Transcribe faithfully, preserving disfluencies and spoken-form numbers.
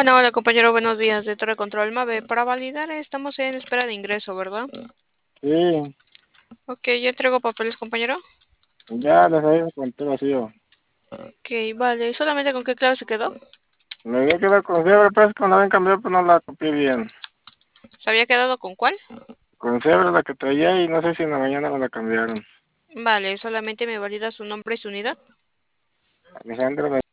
Bueno, hola compañero, buenos días de Torre Control Mave. Para validar, estamos en espera de ingreso, ¿verdad? Sí, Ok, ya entrego papeles, compañero. ya les había conté vacío. Ok, vale. ¿Solamente con qué clave se quedó? Me había quedado con cebra, pues cuando habían cambiado, pues no la copié bien. ¿Se había quedado con cuál? Con cebra la que traía y no sé si en la mañana me la cambiaron. Vale, solamente me valida su nombre y su unidad. Alejandro